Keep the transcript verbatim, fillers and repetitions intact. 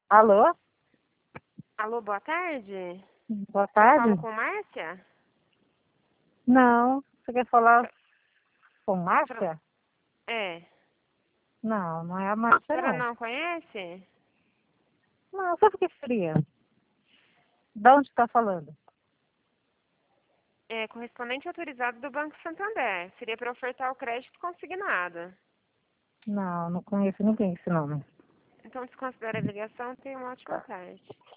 Alô? Alô, boa tarde. Boa Eu tarde? falo com Márcia? Não. Você quer falar com Fra- Márcia? É. Não, não é a A Márcia, senhora não. não conhece? Não, sabe o que seria? De onde está falando? É correspondente autorizado do Banco Santander. Seria para ofertar o crédito consignado. Não, não conheço ninguém esse nome. Então, desconsidera a ligação. Tenha uma ótima tarde.